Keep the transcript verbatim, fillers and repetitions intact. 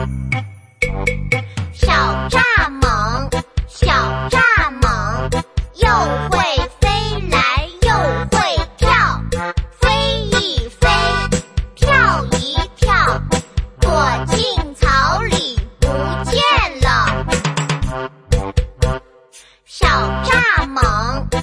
小蚱蜢，小蚱蜢，又会飞来又会跳，飞一飞，跳一跳，躲进草里不见了。小蚱蜢。